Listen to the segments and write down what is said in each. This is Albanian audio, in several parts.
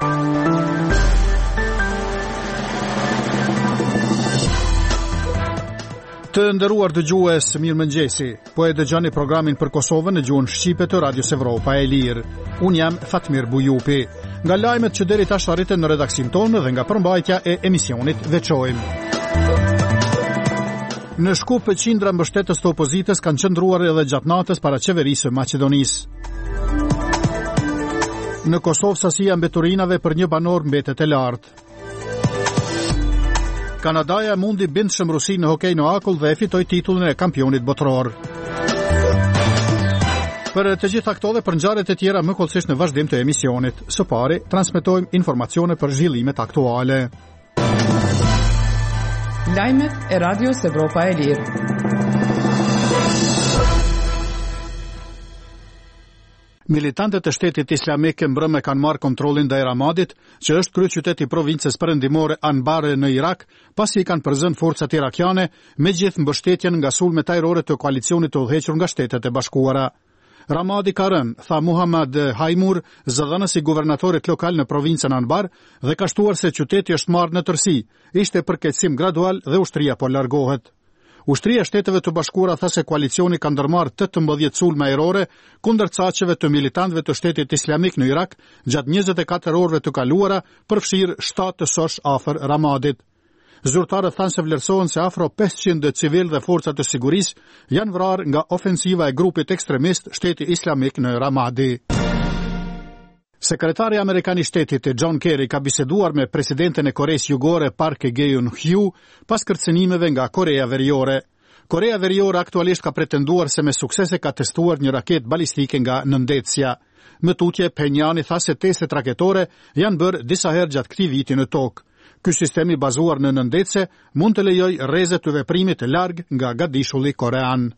Të nderuar dëgjues, mirëmëngjesi. Po e dëgjoni programin për Kosovën në gjuhën shqipe të Radios Evropa e Lirë. Unë jam Fatmir Bujupi. Nga lajmet që deri tash arritën në redaksin tonë dhe nga përmbajtja e emisionit veçojmë. Në Shkup, qindra mbështetës të opozitës kanë qëndruar edhe gjatë natës para qeverisë së Maqedonisë. Në Kosovë sasia mbeturinave për një banor mbetet e lartë. Kanadaja mundi bindshëm Rusinë në hokej në akull dhe e fitoi titullin e kampionit botror. Për të gjitha këto dhe për ngjarjet e tjera më kollësisht në vazhdim të emisionit. Së pari, transmetojmë informacione për zhvillimet aktuale. Lajmet e Radios Evropa e Lirë. Militantët e shtetit islamik mbrëmë kanë marrë kontrollin ndaj Ramadit, që është kryeqyteti i provincës perëndimore Anbar në Irak, pasi i kanë përzënë forcat irakiane me gjithë mbështetjen nga sulmet ajrore të koalicionit të udhëhequr nga Shtetet e Bashkuara. Ramadi ka rënë, tha Muhammad Haimur, zëdhënësi guvernatorit lokal në provincën Anbar, dhe ka shtuar se qyteti është marrë në tërësi, ishte përkeqësim gradual dhe ushtria po largohet. Ushtria e Shteteve të Bashkuara tha se koalicioni ka ndërmarrë 18 sulme ajrore kundër caqeve të militantëve të Shtetit Islamik në Irak gjatë 24 orëve të kaluara, përfshirë 7 të sosh afër Ramadit. Zyrtarët thanë se vlerësohen se afro 500 civil dhe forcat të sigurisë janë vrarë nga ofensiva e grupit ekstremist Shteti Islamik në Ramadi. Sekretari Amerikan i Shtetit John Kerry ka biseduar me presidenten e Koreas Jugore Park Geun-hye pas kërcënimeve nga Korea Veriore. Korea Veriore aktualisht ka pretenduar se me suksese ka testuar një raketë balistike nga nëndetësja. Më tutje, Pyongyang tha se testet raketore janë bërë disa herë gjatë këtij viti në tokë. Ky sistem i bazuar në nëndetëse mund të lejojë rrezet të veprimit të larg nga gadishulli korean.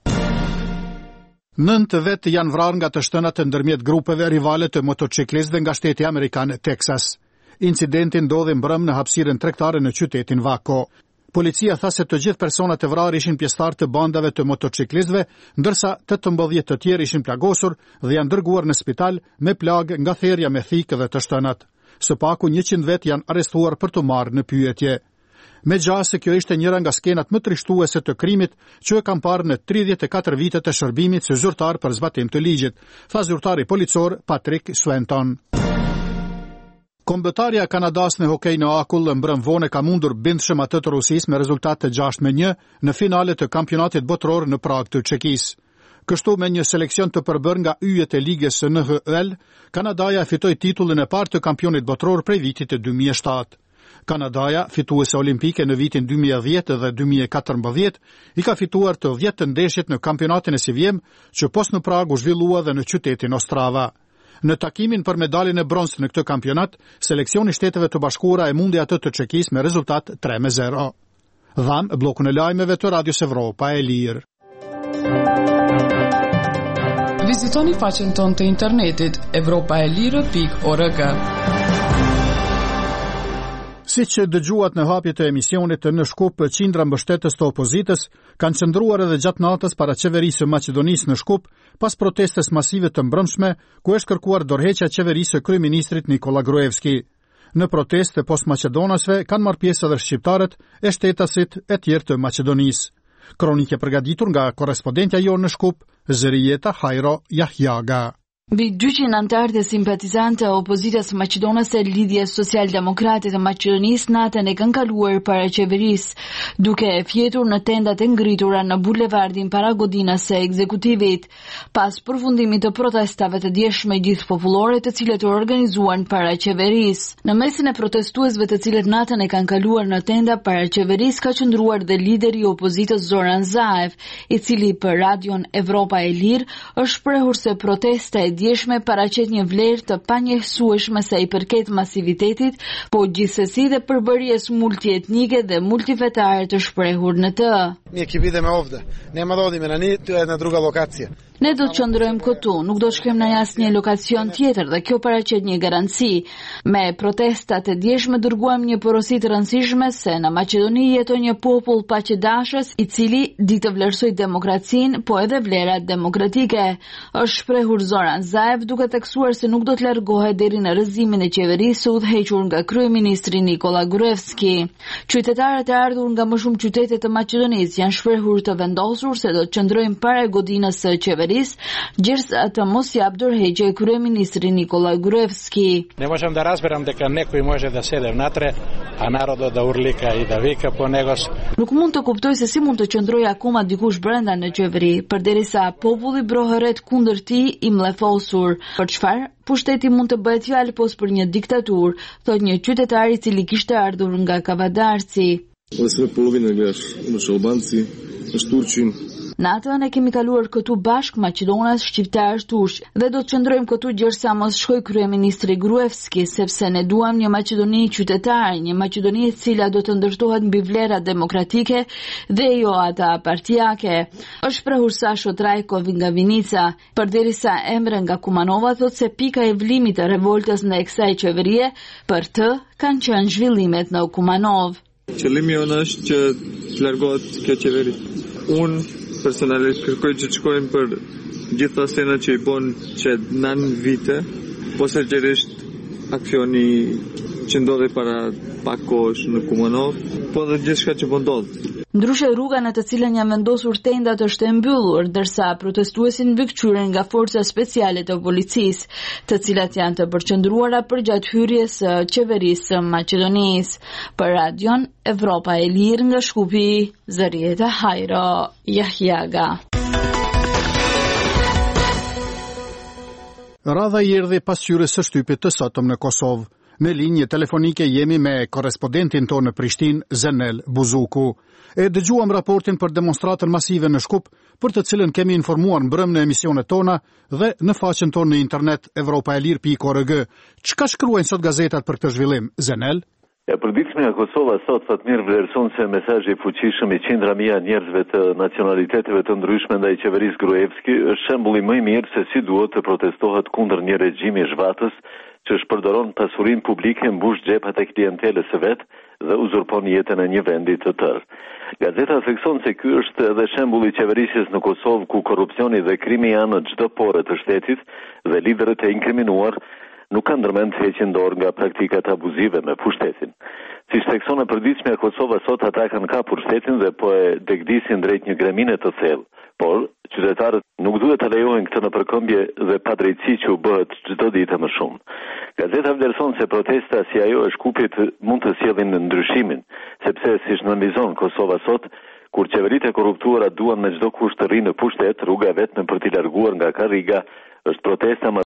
9 vetë janë vrarë nga të shtënat ndërmjet grupeve rivale të motociklistëve nga shteti amerikan Texas. Incidenti ndodhi mbrëmë në hapësirën tregtare në qytetin Waco. Policia tha se të gjithë personat e vrarë ishin pjesëtarë të bandave të motociklistëve, ndërsa 18 të tjerë ishin plagosur dhe janë dërguar në spital me plagë nga therrja me thikë dhe të shtënat. Së paku 100 vetë janë arrestuar për të marrë në pyetje. Megjithëse se kjo ishte njëra nga skenat më trishtuese të krimit që e kam parë në 34 vitet e shërbimit si zyrtar për zbatim të ligjit, tha zyrtari policor Patrick Swenton. Kombëtarja e Kanadas në hokej në akull mbrëm vonë ka mundur bindshëm atë të Rusisë me rezultat të 6-1 në finalet të kampionatit botror në Prag të Çekisë. Kështu me një seleksion të përbërë nga yjet e ligës së NHL, Kanadaja fitoi titullin e parë të kampionit botror prej vitit të 2007. Kanadaja, fituese olimpike në vitin 2010 dhe 2014, i ka fituar të 10 ndeshjet në kampionatin e Sivjem, që pos në Prag u zhvillua dhe në qytetin Ostrava. Në takimin për medaljen e bronzë në këtë kampionat, seleksioni Shteteve të Bashkuara e mundi atë të Çekisë me rezultat 3-0. Dham bllokun e lajmeve të Radios Evropa e Lirë. Vizitoni faqen tonë të internetit evropaelire.org. Siç dëgjuat në hapje të emisionit Në Shkup, qindra mbështetës të opozitës kanë qëndruar edhe gjatë natës para qeverisë së Maqedonisë në Shkup pas protestës masive të mbrëmshme ku është kërkuar dorëheqja e qeverisë së kryeministrit Nikola Gruevski. Në protestë post-maqedonasve kanë marrë pjesë edhe shqiptarët e shtetasit e tjerë të Maqedonisë. Kronikë e përgatitur nga korrespondentja jonë në Shkup, Zërijeta Hajro Jahjaga. Mbi 200 anëtarë dhe simpatizantë e opozitës maqedonase Lidhjes Social-Demokrate të Maqedonisë natën e kanë kaluar para qeverisë, duke e fjetur në tendat e ngritura në bulevardin para godinës së ekzekutivit, pas përfundimit të protestave të djeshme gjithpopullore të cilët u organizuan para qeverisë. Në mesin e protestuesve të cilët natën e kanë kaluar në tenda para qeverisë ka qëndruar dhe lideri i opozitës Zoran Zaev, i cili për radion Evropa e Lirë është shprehur se protesta e djeshme paraqet një vlerë të panjësueshme sa i përket masivitetit, po gjithsesi dhe përbërjes multietnike dhe multifetare të shprehur në të. Mi ekipi ideme ovde. Nema da odime na ni, to je jedna druga lokacija. Ne do të qëndrojmë këtu, nuk do të shkojmë në asnjë lokacion tjetër dhe kjo paraqet një garanci. Me protestat e djeshme dërguam një porosi të rëndësishme se në Maqedoni jeton një popull paqëdashës i cili di të vlerësoj demokracinë, po edhe vlerat demokratike. Është shprehur Zoran Zaev duke theksuar se nuk do të largohet deri në rrëzimin e qeverisë së udhëhequr nga kryeministri Nikola Gruevski. Qytetarët e ardhur nga më shumë qytete të Maqedonisë janë shprehur të vendosur se do të qëndrojnë para godinës së qeverisë, gjersa të mos jap dorëheqje kryeministri Nikola Gruevski. Ne možem da razberam дека некој може да седе внатре, a narodot da urlika i da vika po negos. Nuk mund të kuptoj se si mund të qëndrojë akoma dikush brenda në qeveri, përderisa populli brohëret kundër tij i mllefosur. Për çfarë? Pushteti mund të bëhet fjalë pos për një diktaturë, thot një qytetar i cili kishte ardhur nga Kavadarci. Sve polovina gledaš, imaš Albanci, imaš Turqin. Natën e kemi kaluar këtu bashk Maqedonas, shqiptar, turq, dhe do të qëndrojmë këtu gjersa mos shkoj kryeministri Gruevski, sepse ne duam një Maqedoni qytetare, një Maqedoni e cila do të ndërtohet mbi vlera demokratike dhe jo ata partijake. Është shprehur Sasho Trajkovi nga Vinica, përderisa Emre nga Kumanova thot se pika e vlimit të revoltës ndaj kësaj qeverie për të kanë qenë zhvillimet në Kumanov. Qëllimi jonë është që të largohet kjo qeveri. Unë personalisht kërkoj që të shkojmë për gjitha senat që i bon që 9 vite, posaçërisht aksioni që ndodhi para pak kohësh në Kumanov, po dhe gjithçka që po ndodh. Ndryshe rruga në të cilën janë vendosur tendat është e mbyllur, ndërsa protestuesit mbikëqyren nga forca speciale të policisë, të cilat janë të përqendruara përgjatë hyrjes së qeverisë së Maqedonisë. Për Radion Evropa e Lirë nga Shkupi, Zërieta Hajro, Jahjaga. Radha i erdhi pas hyrjes së shtypit të sotëm në Kosovë. Në linjë telefonike jemi me korrespondentin tonë në Prishtinë, Zenel Buzuku. E dëgjuam raportin për demonstratën masive në Shkup, për të cilën kemi informuar mbrëm në emisionet tona dhe në faqen tonë në internet evropaelir.org. Çka shkruajnë sot gazetat për këtë zhvillim, Zenel? Përditshmja Kosova sot Fatmir vlerëson se mesazhi i fuqishëm i qindra mijë njerëzve të nacionaliteteve të ndryshme ndaj qeverisë Gruevski është shembulli më i mirë se si duhet të protestohet kundër një regjimi zhvatës që shpërdoron pasurinë publike, mbush xhepat e klientelës së vet dhe uzurpon jetën e një vendi të tërë. Gazeta thekson se ky është edhe shembulli i qeverisjes në Kosovë ku korrupsioni dhe krimi janë në çdo pore të shtetit dhe liderët e inkriminuar nuk kanë ndërmend të heqin dorë nga praktikat abuzive me pushtetin. Si thekson e përditshmja Kosova sot ata kanë kapur shtetin dhe po e degdisin drejt një gremine të thellë, por qytetarët nuk duhet të lejohen këtë në përkëmbje dhe padrejtësi që u bëhet çdo ditë më shumë. Gazeta vlerëson se protesta si ajo e Shkupit mund të sjellin ndryshimin, sepse siç nënvizon Kosova sot, kur qeveritë e korruptuara duan me çdo kusht të rrinë në pushtet, rruga vetme për t'i larguar nga karriga është protesta